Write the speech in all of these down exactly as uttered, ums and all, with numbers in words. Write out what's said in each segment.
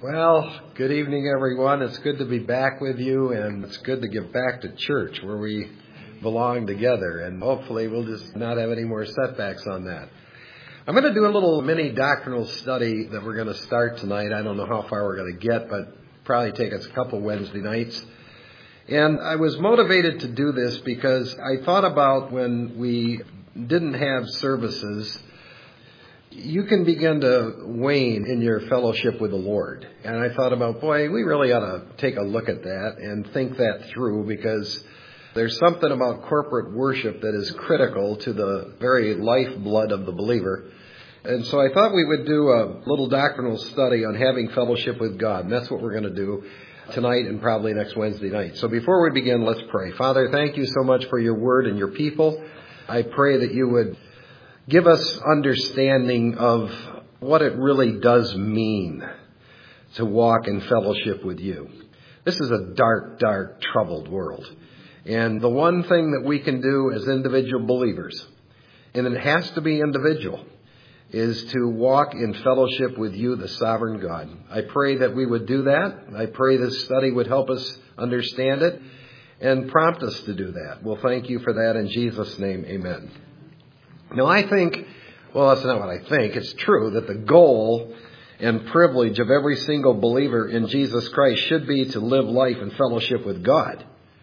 Well, good evening, everyone. It's good to be back with you, and it's good to get back to church where we belong together, and hopefully we'll just not have any more setbacks on that. I'm going to do a little mini doctrinal study that we're going to start tonight. I don't know how far we're going to get, but probably take us a couple Wednesday nights. And I was motivated to do this because I thought about when we didn't have services, you can begin to wane in your fellowship with the Lord. And I thought about, boy, we really ought to take a look at that and think that through, because there's something about corporate worship that is critical to the very lifeblood of the believer. And so I thought we would do a little doctrinal study on having fellowship with God. And that's what we're going to do tonight and probably next Wednesday night. So before we begin, let's pray. Father, thank you so much for your word and your people. I pray that you would give us understanding of what it really does mean to walk in fellowship with you. This is a dark, dark, troubled world. And the one thing that we can do as individual believers, and it has to be individual, is to walk in fellowship with you, the sovereign God. I pray that we would do that. I pray this study would help us understand it and prompt us to do that. Well, thank you for that. In Jesus' name, amen. Now, I think, well, that's not what I think. It's true that the goal and privilege of every single believer in Jesus Christ should be to live life in fellowship with God.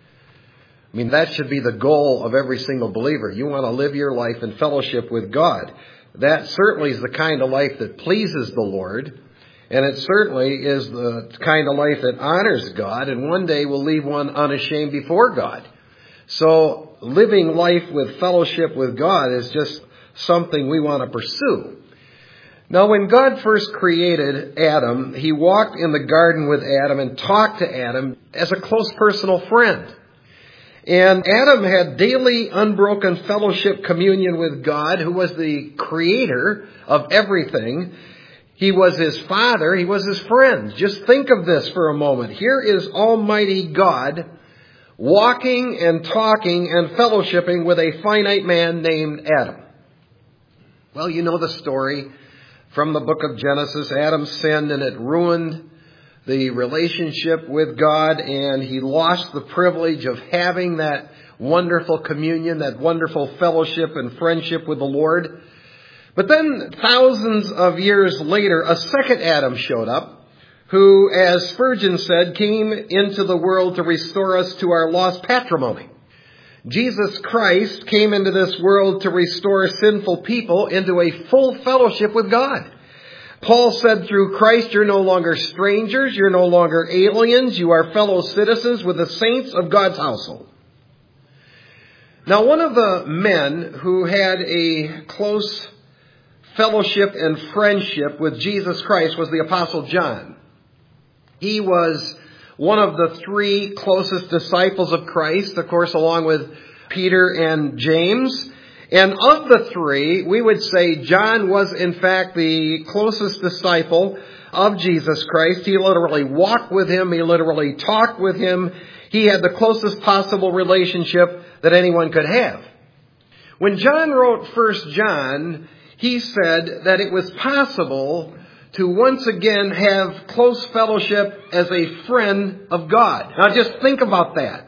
I mean, that should be the goal of every single believer. You want to live your life in fellowship with God. That certainly is the kind of life that pleases the Lord, and it certainly is the kind of life that honors God, and one day will leave one unashamed before God. So living life with fellowship with God is just something we want to pursue. Now, when God first created Adam, he walked in the garden with Adam and talked to Adam as a close personal friend. And Adam had daily unbroken fellowship communion with God, who was the creator of everything. He was his father. He was his friend. Just think of this for a moment. Here is Almighty God walking and talking and fellowshipping with a finite man named Adam. Well, you know the story from the book of Genesis. Adam sinned and it ruined the relationship with God, and he lost the privilege of having that wonderful communion, that wonderful fellowship and friendship with the Lord. But then thousands of years later, a second Adam showed up, who, as Spurgeon said, came into the world to restore us to our lost patrimony. Jesus Christ came into this world to restore sinful people into a full fellowship with God. Paul said through Christ, you're no longer strangers, you're no longer aliens, you are fellow citizens with the saints of God's household. Now, one of the men who had a close fellowship and friendship with Jesus Christ was the Apostle John. He was one of the three closest disciples of Christ, of course, along with Peter and James. And of the three, we would say John was, in fact, the closest disciple of Jesus Christ. He literally walked with him. He literally talked with him. He had the closest possible relationship that anyone could have. When John wrote First John, he said that it was possible to once again have close fellowship as a friend of God. Now just think about that.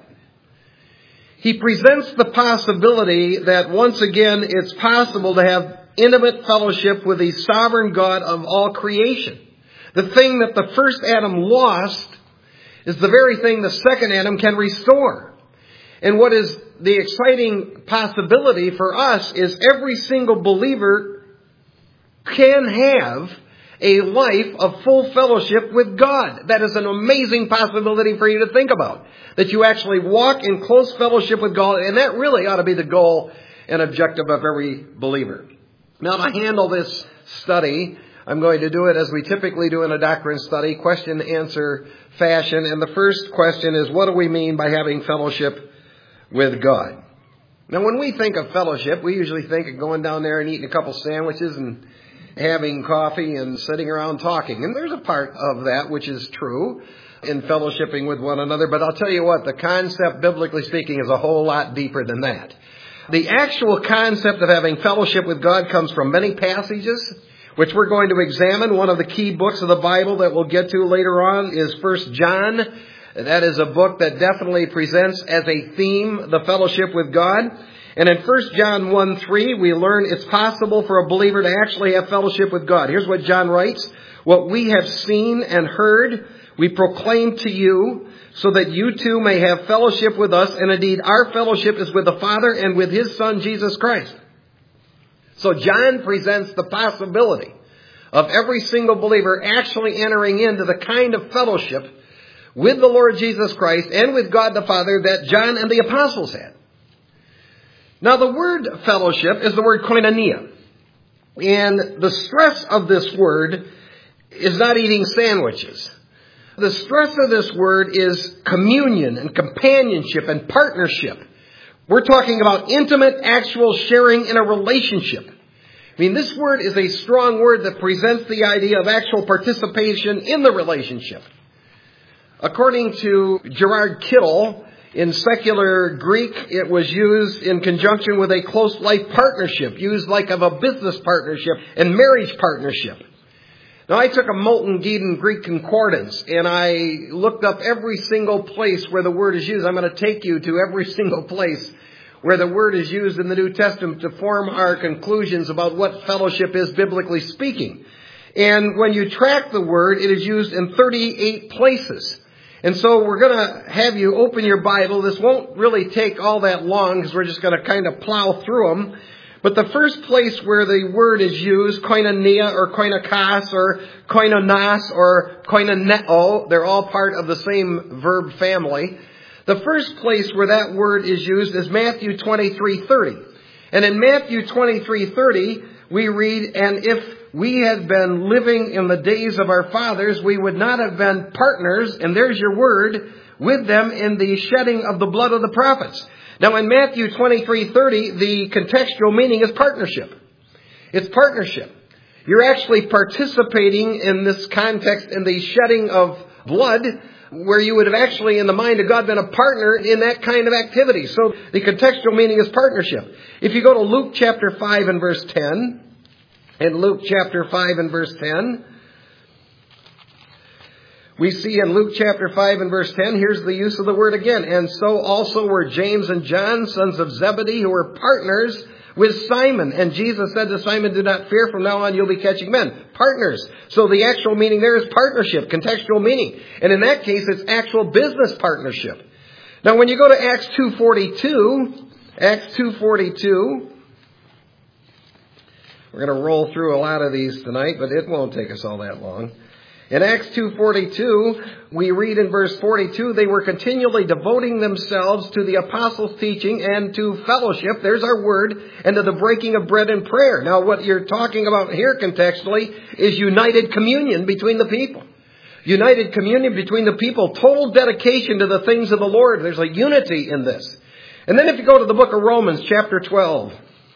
He presents the possibility that once again it's possible to have intimate fellowship with the sovereign God of all creation. The thing that the first Adam lost is the very thing the second Adam can restore. And what is the exciting possibility for us is every single believer can have a life of full fellowship with God. That is an amazing possibility for you to think about. That you actually walk in close fellowship with God, and that really ought to be the goal and objective of every believer. Now, to handle this study, I'm going to do it as we typically do in a doctrine study, question and answer fashion. And the first question is, what do we mean by having fellowship with God? Now, when we think of fellowship, we usually think of going down there and eating a couple sandwiches and having coffee and sitting around talking. And there's a part of that which is true in fellowshipping with one another. But I'll tell you what, the concept, biblically speaking, is a whole lot deeper than that. The actual concept of having fellowship with God comes from many passages. which we're going to examine. One of the key books of the Bible that we'll get to later on is First John. That is a book that definitely presents as a theme the fellowship with God. And in First John one three, we learn it's possible for a believer to actually have fellowship with God. Here's what John writes. What we have seen and heard, we proclaim to you, so that you too may have fellowship with us. And indeed, our fellowship is with the Father and with His Son, Jesus Christ. So John presents the possibility of every single believer actually entering into the kind of fellowship with the Lord Jesus Christ and with God the Father that John and the apostles had. Now, the word fellowship is the word koinonia. And the stress of this word is not eating sandwiches. The stress of this word is communion and companionship and partnership. We're talking about intimate, actual sharing in a relationship. I mean, this word is a strong word that presents the idea of actual participation in the relationship. According to Gerard Kittle, in secular Greek, it was used in conjunction with a close life partnership, used like of a business partnership and marriage partnership. Now, I took a Molten Geedon Greek concordance, and I looked up every single place where the word is used. I'm going to take you to every single place where the word is used in the New Testament to form our conclusions about what fellowship is, biblically speaking. And when you track the word, it is used in thirty-eight places. And so we're going to have you open your Bible. This won't really take all that long because we're just going to kind of plow through them. But the first place where the word is used, koinonia or koinokos or koinonos or koinoneo, they're all part of the same verb family. The first place where that word is used is Matthew twenty-three thirty. And in Matthew twenty-three thirty, we read, and if we had been living in the days of our fathers, we would not have been partners, and there's your word, with them in the shedding of the blood of the prophets. Now in Matthew twenty-three thirty, the contextual meaning is partnership. It's partnership. You're actually participating in this context in the shedding of blood, where you would have actually, in the mind of God, been a partner in that kind of activity. So the contextual meaning is partnership. If you go to Luke chapter five and verse ten, in Luke chapter five and verse ten, we see in Luke chapter five and verse ten, here's the use of the word again. And so also were James and John, sons of Zebedee, who were partners with Simon. And Jesus said to Simon, do not fear, from now on you'll be catching men. Partners. So the actual meaning there is partnership, contextual meaning. And in that case, it's actual business partnership. Now when you go to Acts two forty-two, Acts two forty-two, we're going to roll through a lot of these tonight, but it won't take us all that long. In Acts two forty-two, we read in verse forty-two, they were continually devoting themselves to the apostles' teaching and to fellowship, there's our word, and to the breaking of bread and prayer. Now what you're talking about here contextually is united communion between the people. United communion between the people, total dedication to the things of the Lord. There's a unity in this. And then if you go to the book of Romans chapter twelve,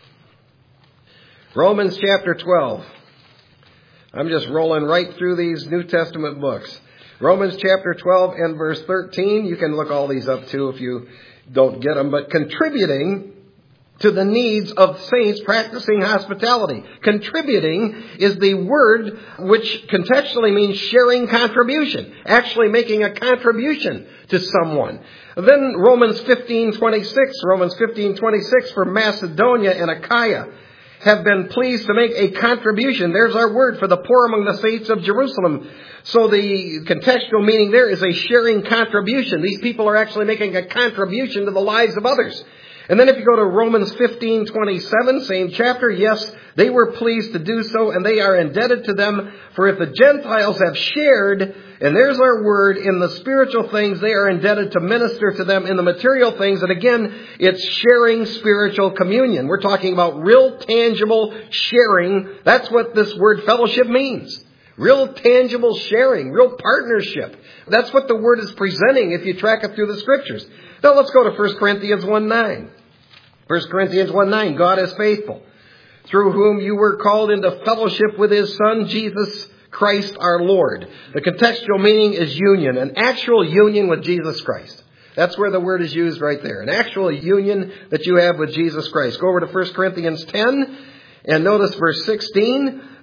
Romans chapter twelve. I'm just rolling right through these New Testament books. Romans chapter twelve and verse thirteen. You can look all these up too if you don't get them. But contributing to the needs of saints practicing hospitality. Contributing is the word which contextually means sharing contribution. Actually making a contribution to someone. Then Romans fifteen twenty-six. Romans fifteen twenty-six, for Macedonia and Achaia have been pleased to make a contribution. There's our word for the poor among the saints of Jerusalem. So the contextual meaning there is a sharing contribution. These people are actually making a contribution to the lives of others. And then if you go to Romans fifteen twenty-seven, same chapter, yes, they were pleased to do so, and they are indebted to them. For if the Gentiles have shared, and there's our word, in the spiritual things, they are indebted to minister to them in the material things. And again, it's sharing spiritual communion. We're talking about real tangible sharing. That's what this word fellowship means. Real tangible sharing, real partnership. That's what the word is presenting if you track it through the scriptures. Now let's go to First Corinthians one nine. First Corinthians one nine, God is faithful, through whom you were called into fellowship with His Son, Jesus Christ our Lord. The contextual meaning is union, an actual union with Jesus Christ. That's where the word is used right there. An actual union that you have with Jesus Christ. Go over to First Corinthians ten and notice verse sixteen.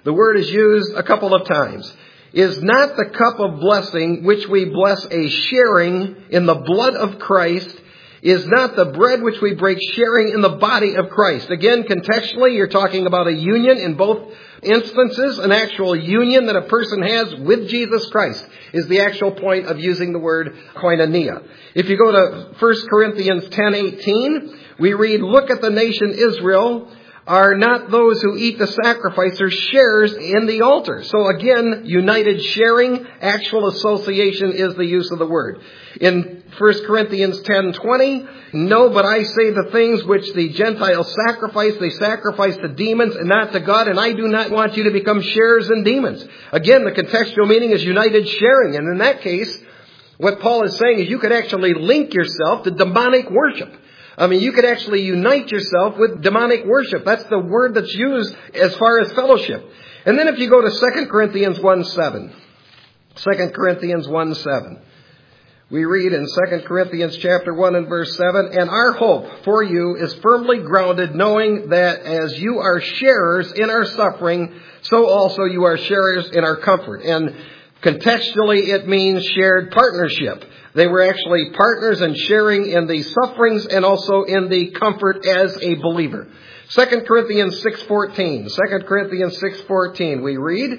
the word is used a couple of times. Is not the cup of blessing which we bless a sharing in the blood of Christ, is not the bread which we break sharing in the body of Christ. Again, contextually, you're talking about a union in both instances. An actual union that a person has with Jesus Christ is the actual point of using the word koinonia. If you go to First Corinthians ten eighteen, we read, look at the nation Israel. Are not those who eat the sacrifice or sharers in the altar. So again, united sharing, actual association is the use of the word. In First Corinthians ten twenty, no, but I say the things which the Gentiles sacrifice, they sacrifice to demons and not to God, and I do not want you to become sharers in demons. Again, the contextual meaning is united sharing, and in that case, what Paul is saying is you could actually link yourself to demonic worship. I mean, you could actually unite yourself with demonic worship. That's the word that's used as far as fellowship. And then if you go to Second Corinthians one seven, Second Corinthians one seven, we read in Second Corinthians chapter one and verse seven, and our hope for you is firmly grounded, knowing that as you are sharers in our suffering, so also you are sharers in our comfort. And contextually, it means shared partnership. They were actually partners in sharing in the sufferings and also in the comfort as a believer. Second Corinthians six fourteen. Second Corinthians six fourteen, we read,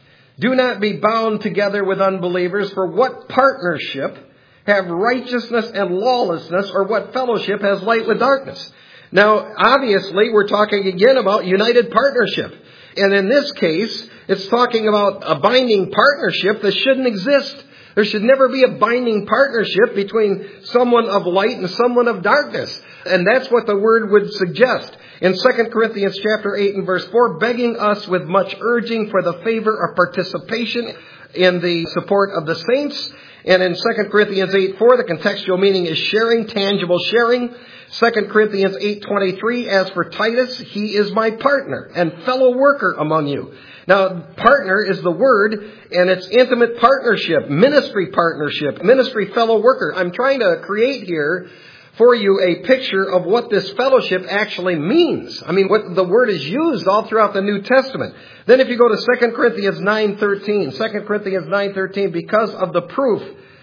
do not be bound together with unbelievers, for what partnership have righteousness and lawlessness, or what fellowship has light with darkness? Now, obviously, we're talking again about united partnership. And in this case, it's talking about a binding partnership that shouldn't exist. There should never be a binding partnership between someone of light and someone of darkness. And that's what the word would suggest. In Second Corinthians chapter eight and verse four, begging us with much urging for the favor of participation in the support of the saints. And in Second Corinthians eight four, the contextual meaning is sharing, tangible sharing. Second Corinthians eight twenty-three, as for Titus, he is my partner and fellow worker among you. Now, partner is the word, and it's intimate partnership, ministry partnership, ministry fellow worker. I'm trying to create here for you a picture of what this fellowship actually means. I mean, what the word is used all throughout the New Testament. Then if you go to Second Corinthians nine thirteen, Second Corinthians nine thirteen, because of the proof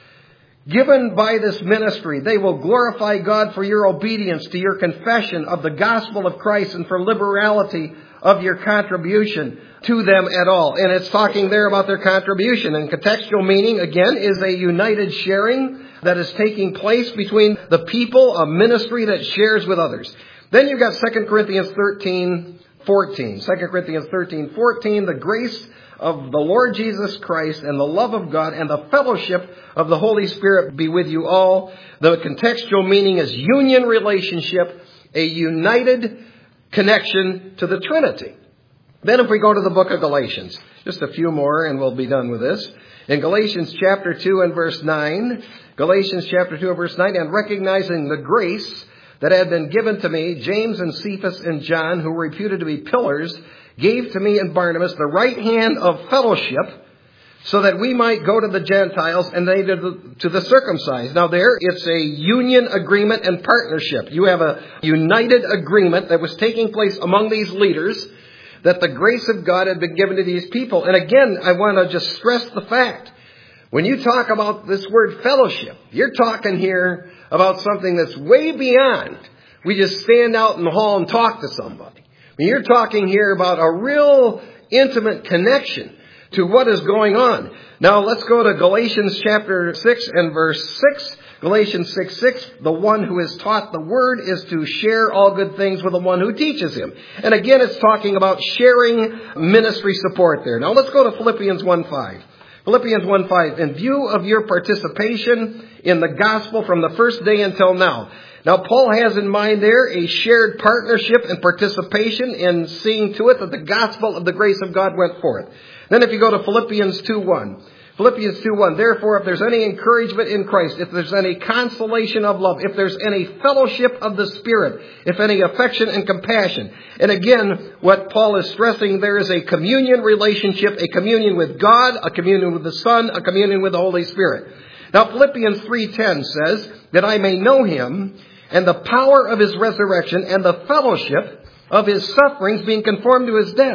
given by this ministry, they will glorify God for your obedience to your confession of the gospel of Christ and for liberality of your contribution to them at all. And it's talking there about their contribution. And contextual meaning, again, is a united sharing that is taking place between the people, a ministry that shares with others. Then you've got Second Corinthians thirteen fourteen. Second Corinthians thirteen fourteen, the grace of the Lord Jesus Christ and the love of God and the fellowship of the Holy Spirit be with you all. The contextual meaning is union relationship, a united connection to the Trinity. Then if we go to the book of Galatians, just a few more and we'll be done with this. In Galatians chapter two and verse nine, Galatians chapter two and verse nine, and recognizing the grace that had been given to me, James and Cephas and John, who were reputed to be pillars, gave to me and Barnabas the right hand of fellowship, so that we might go to the Gentiles and they to the, to the circumcised. Now there, it's a union agreement and partnership. You have a united agreement that was taking place among these leaders, that the grace of God had been given to these people. And again, I want to just stress the fact, when you talk about this word fellowship, you're talking here about something that's way beyond we just stand out in the hall and talk to somebody. I mean, you're talking here about a real intimate connection to what is going on. Now let's go to Galatians chapter six and verse six. Galatians six six, the one who is taught the word is to share all good things with the one who teaches him. And again, it's talking about sharing ministry support there. Now let's go to Philippians one five. Philippians one five, in view of your participation in the gospel from the first day until now. Now, Paul has in mind there a shared partnership and participation in seeing to it that the gospel of the grace of God went forth. Then if you go to Philippians two one, Philippians two one, therefore, if there's any encouragement in Christ, if there's any consolation of love, if there's any fellowship of the Spirit, if any affection and compassion. And again, what Paul is stressing there is a communion relationship, a communion with God, a communion with the Son, a communion with the Holy Spirit. Now, Philippians three ten says, that I may know him and the power of his resurrection and the fellowship of his sufferings, being conformed to his death.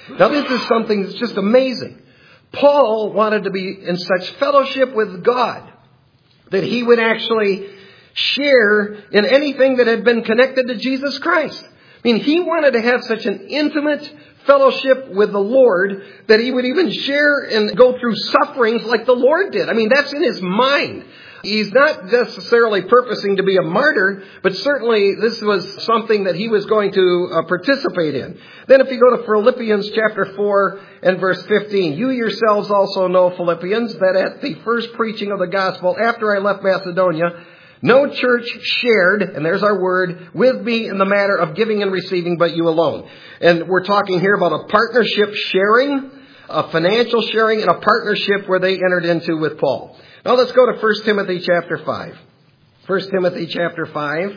Now, this is something that's just amazing. Paul wanted to be in such fellowship with God that he would actually share in anything that had been connected to Jesus Christ. I mean, he wanted to have such an intimate fellowship with the Lord that he would even share and go through sufferings like the Lord did. I mean, that's in his mind. He's not necessarily purposing to be a martyr, but certainly this was something that he was going to uh, participate in. Then if you go to Philippians chapter four and verse fifteen, you yourselves also know, Philippians, that at the first preaching of the gospel after I left Macedonia, no church shared, and there's our word, with me in the matter of giving and receiving, but you alone. And we're talking here about a partnership sharing, a financial sharing, and a partnership where they entered into with Paul. Now let's go to First Timothy chapter five. First Timothy chapter five.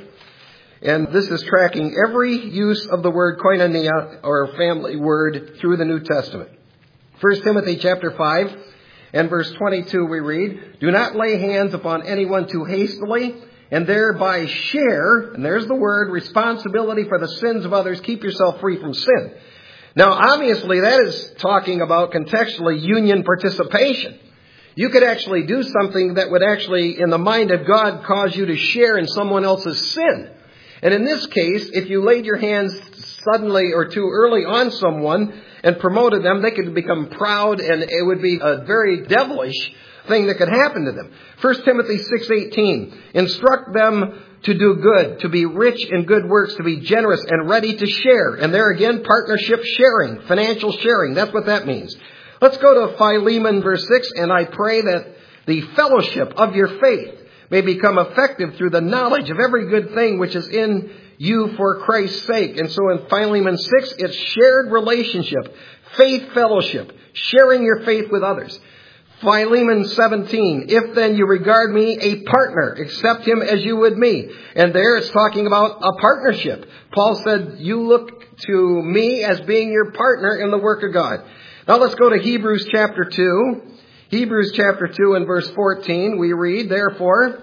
And this is tracking every use of the word koinonia, or family word, through the New Testament. First Timothy chapter five and verse twenty-two we read, do not lay hands upon anyone too hastily, and thereby share, and there's the word, responsibility for the sins of others. Keep yourself free from sin. Now obviously that is talking about contextually union participation. You could actually do something that would actually, in the mind of God, cause you to share in someone else's sin. And in this case, if you laid your hands suddenly or too early on someone and promoted them, they could become proud, and it would be a very devilish thing that could happen to them. First Timothy six eighteen, instruct them to do good, to be rich in good works, to be generous and ready to share. And there again, partnership sharing, financial sharing. That's what that means. Let's go to Philemon verse six, and I pray that the fellowship of your faith may become effective through the knowledge of every good thing which is in you for Christ's sake. And so in Philemon six, it's shared relationship, faith fellowship, sharing your faith with others. Philemon seventeen, if then you regard me a partner, accept him as you would me. And there it's talking about a partnership. Paul said, you look to me as being your partner in the work of God. Now let's go to Hebrews chapter two. Hebrews chapter two and verse fourteen, we read, therefore,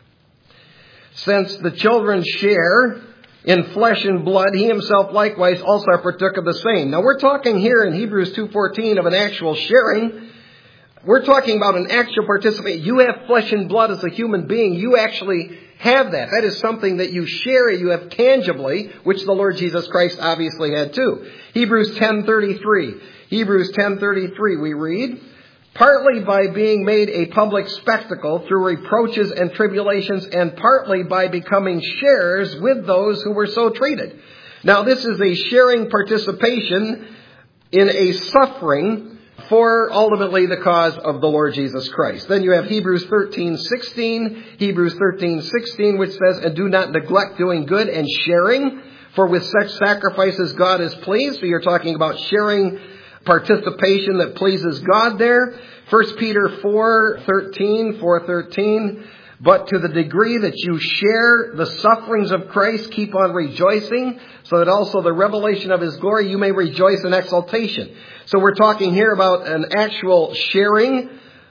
since the children share in flesh and blood, he himself likewise also partook of the same. Now we're talking here in Hebrews two fourteen of an actual sharing. We're talking about an actual participation. You have flesh and blood as a human being. You actually have that. That is something that you share, you have tangibly, which the Lord Jesus Christ obviously had too. Hebrews ten thirty-three. Hebrews ten thirty-three we read, partly by being made a public spectacle through reproaches and tribulations, and partly by becoming sharers with those who were so treated. Now this is a sharing participation in a suffering for ultimately the cause of the Lord Jesus Christ. Then you have Hebrews thirteen sixteen, Hebrews thirteen sixteen, which says, and do not neglect doing good and sharing, for with such sacrifices God is pleased. So you're talking about sharing participation that pleases God there. First Peter four thirteen, four thirteen, but to the degree that you share the sufferings of Christ, keep on rejoicing, so that also the revelation of his glory you may rejoice in exultation. So we're talking here about an actual sharing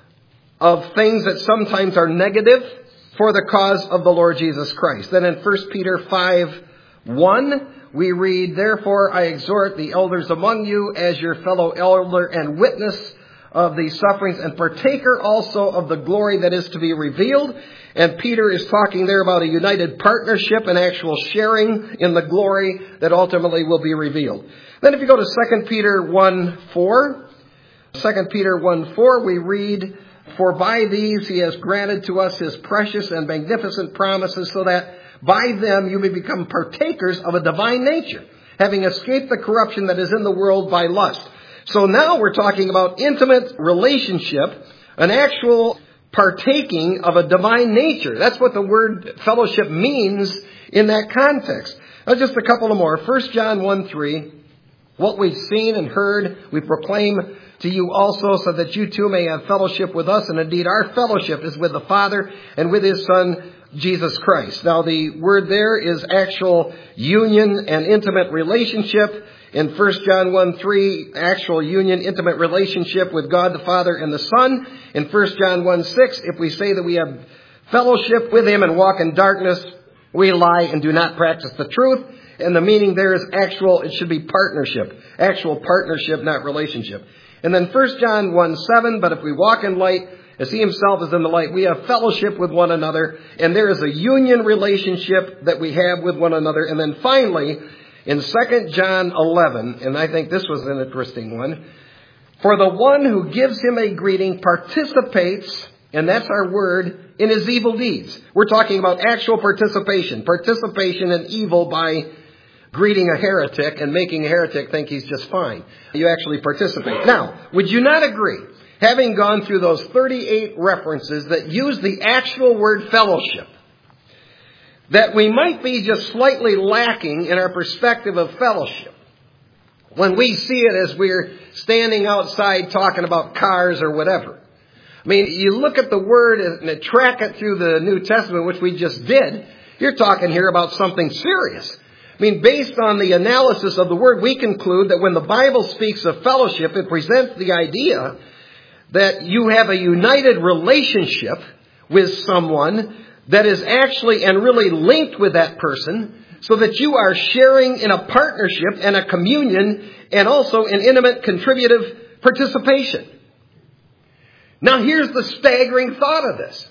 of things that sometimes are negative for the cause of the Lord Jesus Christ. Then in First Peter five one, we read, therefore I exhort the elders among you as your fellow elder and witness of these sufferings, and partaker also of the glory that is to be revealed. And Peter is talking there about a united partnership, an actual sharing in the glory that ultimately will be revealed. Then if you go to Second Peter one four, Second Peter one four, we read, for by these he has granted to us his precious and magnificent promises, so that by them you may become partakers of a divine nature, having escaped the corruption that is in the world by lust. So now we're talking about intimate relationship, an actual partaking of a divine nature. That's what the word fellowship means in that context. Now just a couple of more. First John one three, what we've seen and heard, we proclaim to you also, so that you too may have fellowship with us. And indeed our fellowship is with the Father and with his Son, Jesus Christ. Now the word there is actual union and intimate relationship. In First John one three, actual union, intimate relationship with God the Father and the Son. In First John one six, if we say that we have fellowship with him and walk in darkness, we lie and do not practice the truth. And the meaning there is actual, it should be partnership. Actual partnership, not relationship. And then First John one seven, but if we walk in light, as he himself is in the light, we have fellowship with one another. And there is a union relationship that we have with one another. And then finally, in Second John eleven, and I think this was an interesting one, for the one who gives him a greeting participates, and that's our word, in his evil deeds. We're talking about actual participation. Participation in evil by greeting a heretic and making a heretic think he's just fine. You actually participate. Now, would you not agree, having gone through those thirty-eight references that use the actual word fellowship, that we might be just slightly lacking in our perspective of fellowship when we see it as we're standing outside talking about cars or whatever? I mean, you look at the word and track it through the New Testament, which we just did. You're talking here about something serious. I mean, based on the analysis of the word, we conclude that when the Bible speaks of fellowship, it presents the idea that you have a united relationship with someone that is actually and really linked with that person, so that you are sharing in a partnership and a communion and also an intimate contributive participation. Now here's the staggering thought of this.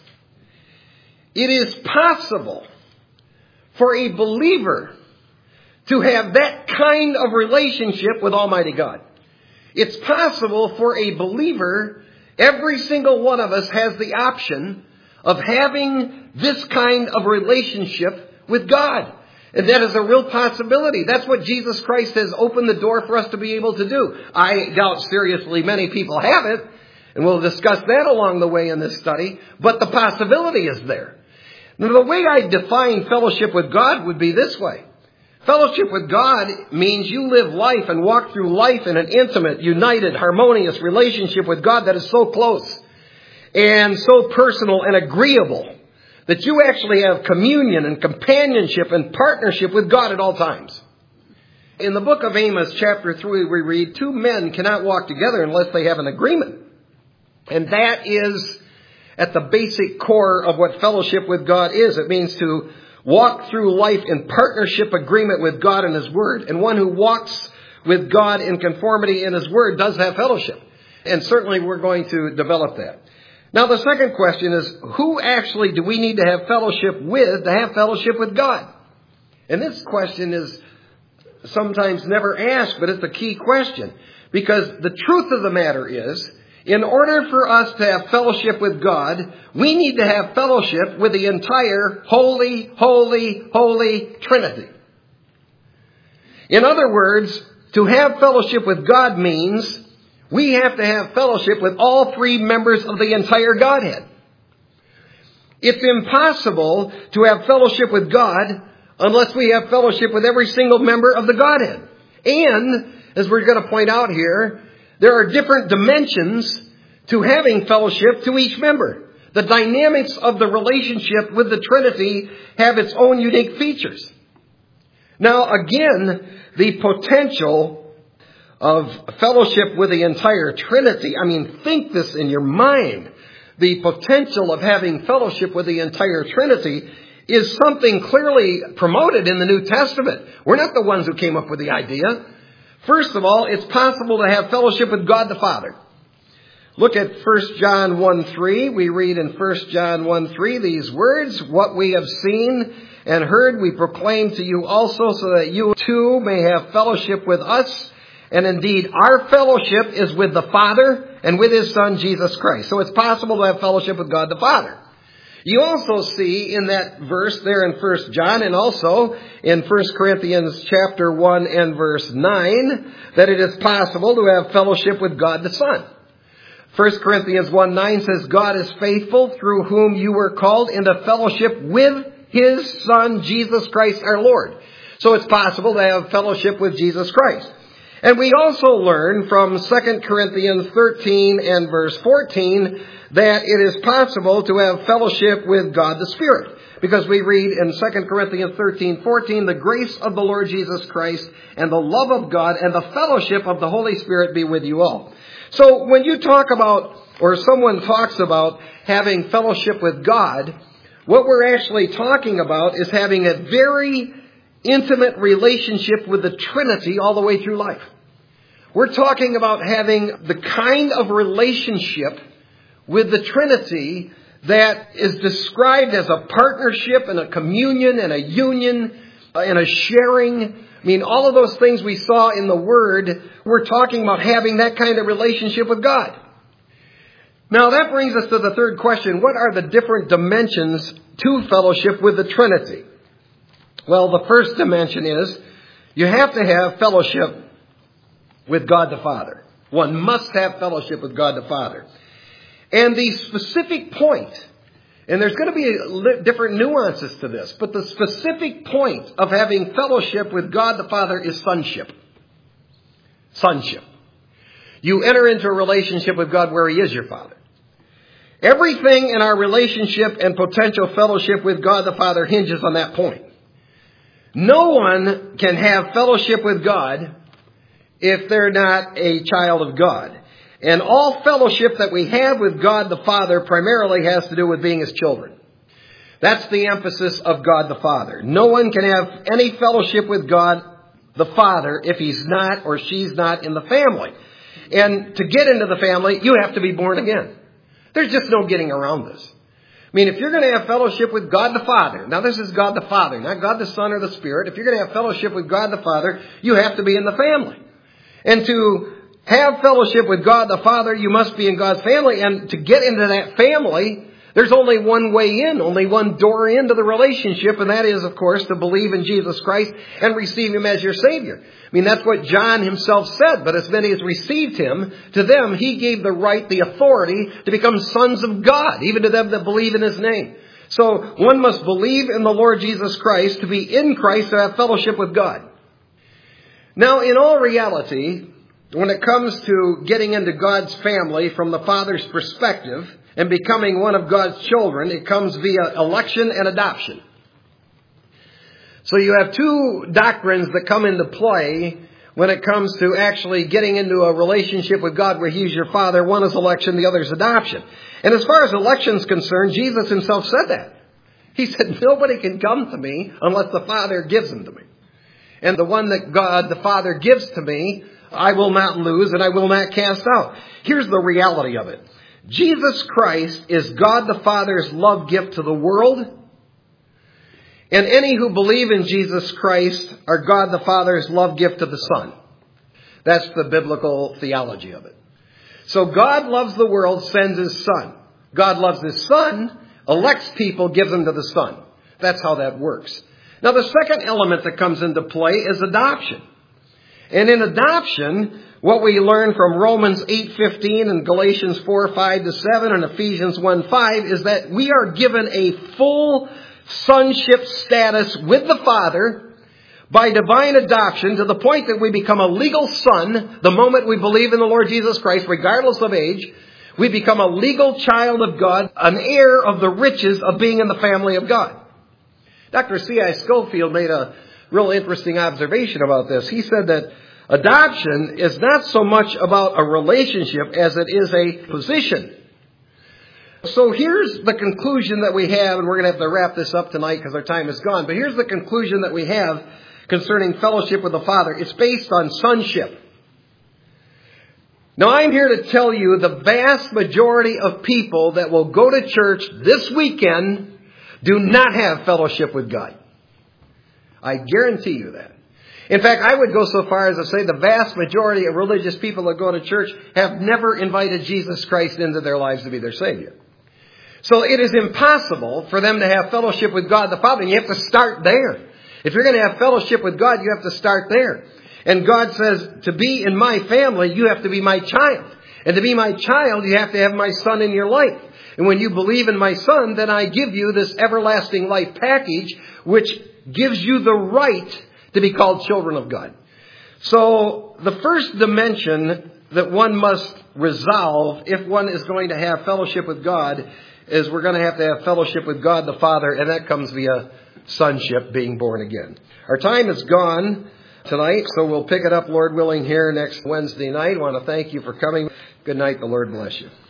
It is possible for a believer to have that kind of relationship with Almighty God. It's possible for a believer, every single one of us has the option of having this kind of relationship with God. And that is a real possibility. That's what Jesus Christ has opened the door for us to be able to do. I doubt seriously many people have it, and we'll discuss that along the way in this study, but the possibility is there. Now, the way I define fellowship with God would be this way. Fellowship with God means you live life and walk through life in an intimate, united, harmonious relationship with God that is so close and so personal and agreeable that you actually have communion and companionship and partnership with God at all times. In the book of Amos, chapter three, we read, two men cannot walk together unless they have an agreement. And that is at the basic core of what fellowship with God is. It means to walk through life in partnership agreement with God and His Word. And one who walks with God in conformity in His Word does have fellowship. And certainly we're going to develop that. Now the second question is, who actually do we need to have fellowship with to have fellowship with God? And this question is sometimes never asked, but it's a key question. Because the truth of the matter is, in order for us to have fellowship with God, we need to have fellowship with the entire holy, holy, holy Trinity. In other words, to have fellowship with God means we have to have fellowship with all three members of the entire Godhead. It's impossible to have fellowship with God unless we have fellowship with every single member of the Godhead. And, as we're going to point out here, there are different dimensions to having fellowship to each member. The dynamics of the relationship with the Trinity have its own unique features. Now, again, the potential of fellowship with the entire Trinity, I mean, think this in your mind. The potential of having fellowship with the entire Trinity is something clearly promoted in the New Testament. We're not the ones who came up with the idea. First of all, it's possible to have fellowship with God the Father. Look at First John one three. We read in First John one three these words, what we have seen and heard we proclaim to you also, so that you too may have fellowship with us. And indeed, our fellowship is with the Father and with His Son, Jesus Christ. So it's possible to have fellowship with God the Father. You also see in that verse there in First John and also in First Corinthians chapter one and verse nine that it is possible to have fellowship with God the Son. First Corinthians one nine says, God is faithful, through whom you were called into fellowship with His Son, Jesus Christ our Lord. So it's possible to have fellowship with Jesus Christ. And we also learn from Second Corinthians thirteen and verse fourteen that it is possible to have fellowship with God the Spirit. Because we read in Second Corinthians thirteen fourteen, the grace of the Lord Jesus Christ and the love of God and the fellowship of the Holy Spirit be with you all. So when you talk about, or someone talks about having fellowship with God, what we're actually talking about is having a very intimate relationship with the Trinity all the way through life. We're talking about having the kind of relationship with the Trinity that is described as a partnership and a communion and a union and a sharing. I mean, all of those things we saw in the Word, we're talking about having that kind of relationship with God. Now, that brings us to the third question. What are the different dimensions to fellowship with the Trinity? Well, the first dimension is you have to have fellowship with God the Father. One must have fellowship with God the Father. And the specific point, and there's going to be different nuances to this, but the specific point of having fellowship with God the Father is sonship. Sonship. You enter into a relationship with God where He is your Father. Everything in our relationship and potential fellowship with God the Father hinges on that point. No one can have fellowship with God if they're not a child of God. And all fellowship that we have with God the Father primarily has to do with being His children. That's the emphasis of God the Father. No one can have any fellowship with God the Father if he's not or she's not in the family. And to get into the family, you have to be born again. There's just no getting around this. I mean, if you're going to have fellowship with God the Father, now this is God the Father, not God the Son or the Spirit. If you're going to have fellowship with God the Father, you have to be in the family. And to have fellowship with God the Father, you must be in God's family. And to get into that family, there's only one way in, only one door into the relationship. And that is, of course, to believe in Jesus Christ and receive Him as your Savior. I mean, that's what John himself said. But as many as received Him, to them He gave the right, the authority to become sons of God, even to them that believe in His name. So one must believe in the Lord Jesus Christ to be in Christ to have fellowship with God. Now, in all reality, when it comes to getting into God's family from the Father's perspective and becoming one of God's children, it comes via election and adoption. So you have two doctrines that come into play when it comes to actually getting into a relationship with God where He's your Father. One is election, the other is adoption. And as far as election is concerned, Jesus Himself said that. He said, nobody can come to me unless the Father gives them to me. And the one that God, the Father, gives to me, I will not lose and I will not cast out. Here's the reality of it. Jesus Christ is God the Father's love gift to the world. And any who believe in Jesus Christ are God the Father's love gift to the Son. That's the biblical theology of it. So God loves the world, sends His Son. God loves His Son, elects people, gives them to the Son. That's how that works. Now the second element that comes into play is adoption. And in adoption, what we learn from Romans eight fifteen and Galatians four five to seven and Ephesians one five is that we are given a full sonship status with the Father by divine adoption to the point that we become a legal son the moment we believe in the Lord Jesus Christ, regardless of age. We become a legal child of God, an heir of the riches of being in the family of God. Doctor C I Scofield made a real interesting observation about this. He said that adoption is not so much about a relationship as it is a position. So here's the conclusion that we have, and we're going to have to wrap this up tonight because our time is gone. But here's the conclusion that we have concerning fellowship with the Father. It's based on sonship. Now I'm here to tell you the vast majority of people that will go to church this weekend do not have fellowship with God. I guarantee you that. In fact, I would go so far as to say the vast majority of religious people that go to church have never invited Jesus Christ into their lives to be their Savior. So it is impossible for them to have fellowship with God the Father. And you have to start there. If you're going to have fellowship with God, you have to start there. And God says, to be in my family, you have to be my child. And to be my child, you have to have my Son in your life. And when you believe in my Son, then I give you this everlasting life package, which gives you the right to be called children of God. So the first dimension that one must resolve if one is going to have fellowship with God is we're going to have to have fellowship with God the Father, and that comes via sonship, being born again. Our time is gone tonight, so we'll pick it up, Lord willing, here next Wednesday night. I want to thank you for coming. Good night. The Lord bless you.